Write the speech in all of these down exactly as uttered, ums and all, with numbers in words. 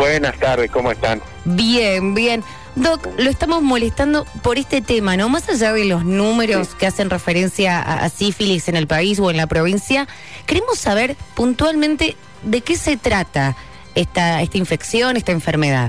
Buenas tardes, ¿cómo están? Bien, bien. Doc, lo estamos molestando por este tema, ¿no? Más allá de los números sí. que hacen referencia a, a sífilis en el país o en la provincia, queremos saber puntualmente de qué se trata esta, esta infección, esta enfermedad.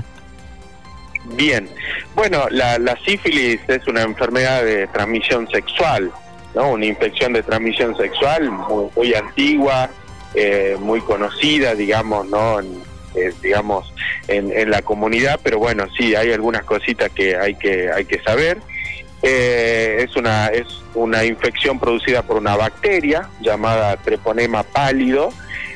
Bien, bueno, la, la sífilis es una enfermedad de transmisión sexual, ¿no? Una infección de transmisión sexual muy, muy antigua, eh, muy conocida, digamos, ¿no? En, eh, digamos, en, en la comunidad, pero bueno, sí, hay algunas cositas que hay que hay que saber. Eh, es una es una infección producida por una bacteria llamada Treponema pálido.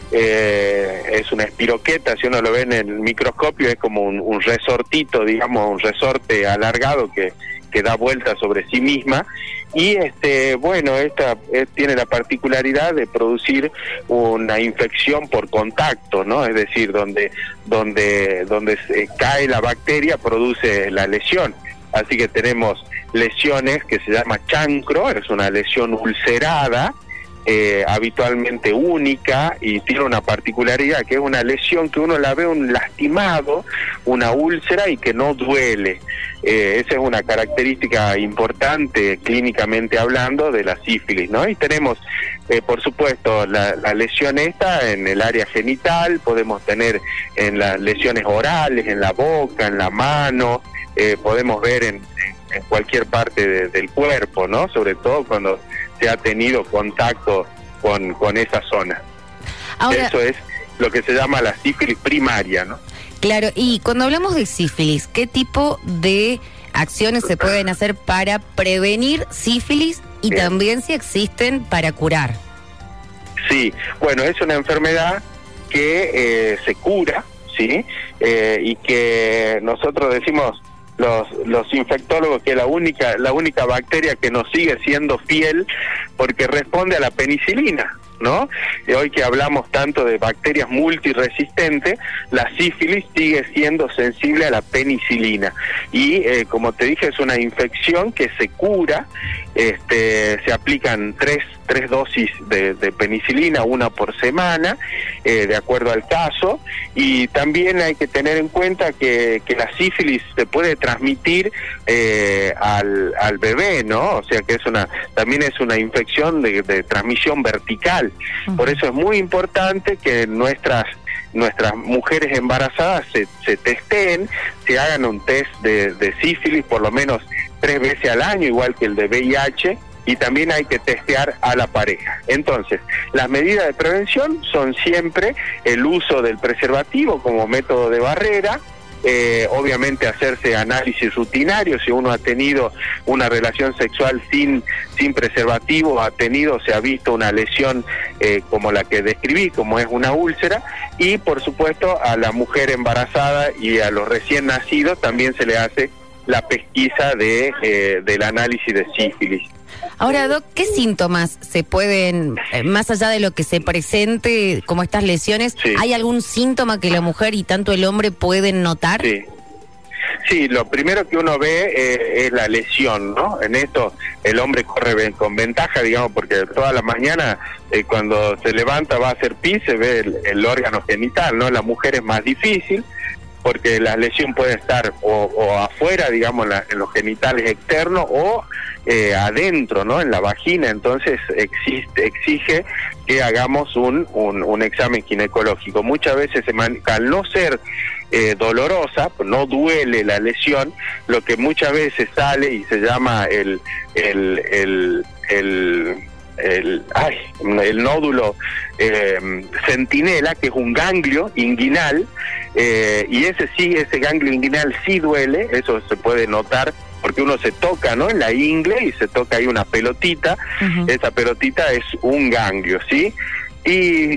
Eh, es una espiroqueta, si uno lo ve en el microscopio es como un, un resortito, digamos, un resorte alargado que, que da vuelta sobre sí misma, y este bueno, esta eh, tiene la particularidad de producir una infección por contacto, ¿no? Es decir, donde donde donde se cae la bacteria produce la lesión. Así que tenemos lesiones que se llama chancro, es una lesión ulcerada, Eh, habitualmente única, y tiene una particularidad que es una lesión que uno la ve un lastimado, una úlcera, y que no duele. Eh, esa es una característica importante clínicamente hablando de la sífilis, ¿no? Y tenemos, eh, por supuesto, la, la lesión esta en el área genital, podemos tener en las lesiones orales, en la boca, en la mano, eh, podemos ver en, en, en cualquier parte de, del cuerpo, ¿no? Sobre todo cuando se ha tenido contacto con, con esa zona. Ahora, eso es lo que se llama la sífilis primaria, ¿no? Claro, y cuando hablamos de sífilis, ¿qué tipo de acciones se pueden hacer para prevenir sífilis y Bien. también si existen para curar? Sí, bueno, es una enfermedad que eh, se cura, ¿sí? Eh, y que nosotros decimos los los infectólogos que la única la única bacteria que nos sigue siendo fiel porque responde a la penicilina, ¿no? Y hoy que hablamos tanto de bacterias multiresistentes, la sífilis sigue siendo sensible a la penicilina y eh, como te dije, es una infección que se cura. Este, se aplican tres tres dosis de, de penicilina, una por semana, eh, de acuerdo al caso, y también hay que tener en cuenta que, que la sífilis se puede transmitir eh, al, al bebé, ¿no? O sea que es una también es una infección de, de transmisión vertical. Uh-huh. Por eso es muy importante que nuestras nuestras mujeres embarazadas se, se testeen, se hagan un test de, de sífilis por lo menos tres veces al año, igual que el de V I H, y también hay que testear a la pareja. Entonces, las medidas de prevención son siempre el uso del preservativo como método de barrera, eh, obviamente hacerse análisis rutinarios si uno ha tenido una relación sexual sin sin preservativo, ha tenido, se ha visto una lesión eh, como la que describí, como es una úlcera, y por supuesto a la mujer embarazada y a los recién nacidos también se le hace la pesquisa de eh, del análisis de sífilis. Ahora, Doc, ¿qué síntomas se pueden, eh, más allá de lo que se presente, como estas lesiones, sí. hay algún síntoma que la mujer y tanto el hombre pueden notar? Sí, sí, lo primero que uno ve eh, es la lesión, ¿no? En esto el hombre corre con ventaja, digamos, porque toda la mañana eh, cuando se levanta va a hacer pis, se ve el, el órgano genital, ¿no? La mujer es más difícil, porque la lesión puede estar o, o afuera, digamos, la, en los genitales externos, o eh, adentro, ¿no? En la vagina. Entonces existe, exige que hagamos un, un, un examen ginecológico. Muchas veces, se man, al no ser eh, dolorosa, no duele la lesión, lo que muchas veces sale y se llama el... el, el, el El, ay, el nódulo eh, centinela, que es un ganglio inguinal, eh, y ese sí, ese ganglio inguinal sí duele, eso se puede notar porque uno se toca, ¿no? En la ingle y se toca ahí una pelotita, uh-huh. Esa pelotita es un ganglio, ¿sí? Y,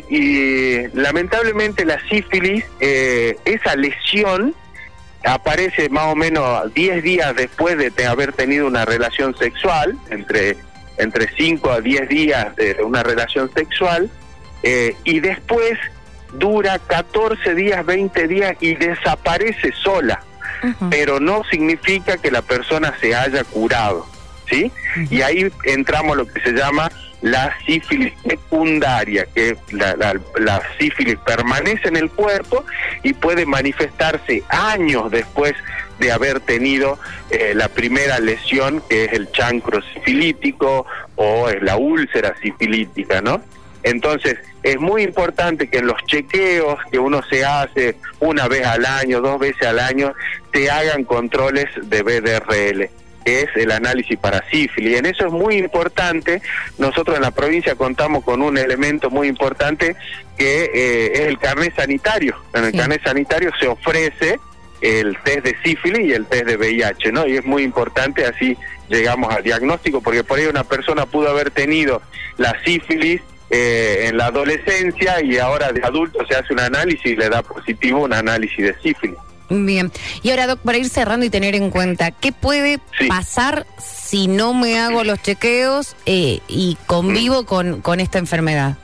y lamentablemente la sífilis, eh, esa lesión aparece más o menos diez días después de haber tenido una relación sexual, entre entre cinco a diez días de una relación sexual, eh, y después dura catorce días, veinte días y desaparece sola, uh-huh. Pero no significa que la persona se haya curado, ¿sí? Uh-huh. Y ahí entramos lo que se llama la sífilis secundaria, que la, la, la sífilis permanece en el cuerpo y puede manifestarse años después de haber tenido eh, la primera lesión, que es el chancro sifilítico o es la úlcera sifilítica, ¿no? Entonces, es muy importante que en los chequeos que uno se hace una vez al año, dos veces al año, se hagan controles de B D R L, que es el análisis para sífilis. En eso es muy importante. Nosotros en la provincia contamos con un elemento muy importante que eh, es el carnet sanitario. En el sí. carnet sanitario se ofrece el test de sífilis y el test de V I H, ¿no? Y es muy importante, así llegamos al diagnóstico, porque por ahí una persona pudo haber tenido la sífilis Eh, en la adolescencia y ahora de adulto se hace un análisis y le da positivo un análisis de sífilis. Bien. Y ahora, Doc, para ir cerrando y tener en cuenta, ¿qué puede sí. pasar si no me hago los chequeos eh, y convivo mm. con, con esta enfermedad?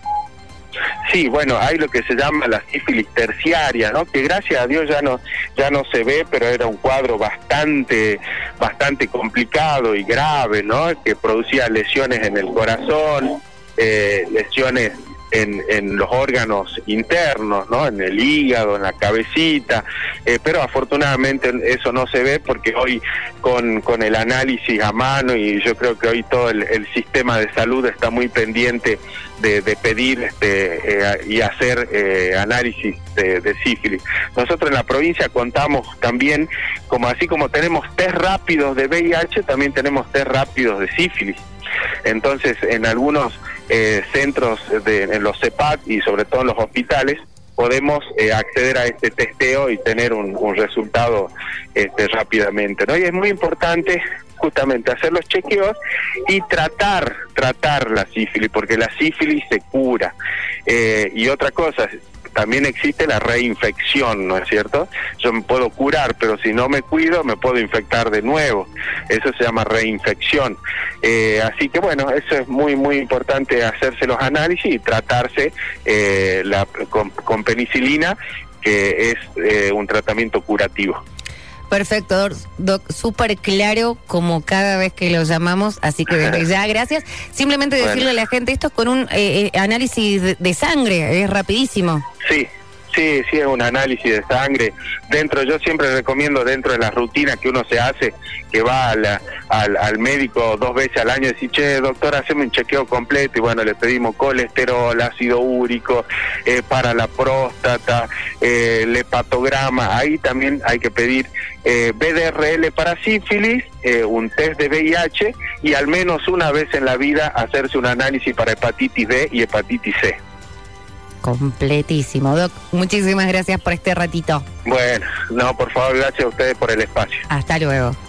Sí, bueno, hay lo que se llama la sífilis terciaria, ¿no? Que gracias a Dios ya no ya no se ve, pero era un cuadro bastante bastante complicado y grave, ¿no? Que producía lesiones en el corazón, Eh, lesiones en, en los órganos internos, ¿no? En el hígado, en la cabecita, eh, pero afortunadamente eso no se ve porque hoy con, con el análisis a mano, y yo creo que hoy todo el, el sistema de salud está muy pendiente de, de pedir este, eh, y hacer eh, análisis de, de sífilis. Nosotros en la provincia contamos también, como así como tenemos test rápidos de V I H, también tenemos test rápidos de sífilis. Entonces, en algunos eh, centros, de, en los C E P A C y sobre todo en los hospitales, podemos eh, acceder a este testeo y tener un, un resultado este, rápidamente, ¿no? Y es muy importante justamente hacer los chequeos y tratar, tratar la sífilis, porque la sífilis se cura. Eh, y otra cosa, también existe la reinfección, ¿no es cierto? Yo me puedo curar, pero si no me cuido, me puedo infectar de nuevo. Eso se llama reinfección. Eh, así que bueno, eso es muy, muy importante, hacerse los análisis y tratarse eh, la, con, con penicilina, que es eh, un tratamiento curativo. Perfecto, Doc, doc súper claro como cada vez que lo llamamos, así que desde ya, gracias. Simplemente decirle bueno. a la gente, esto es con un eh, análisis de, de sangre, es rapidísimo. Sí, sí, sí, es un análisis de sangre. Dentro, yo siempre recomiendo dentro de las rutinas que uno se hace, que va a la, al, al médico dos veces al año y decir, che, doctor, haceme un chequeo completo, y bueno, le pedimos colesterol, ácido úrico, eh, para la próstata, eh, el hepatograma. Ahí también hay que pedir eh, B D R L para sífilis, eh, un test de V I H y al menos una vez en la vida hacerse un análisis para hepatitis B y hepatitis C. Completísimo, Doc. Muchísimas gracias por este ratito. Bueno, no, por favor, gracias a ustedes por el espacio. Hasta luego.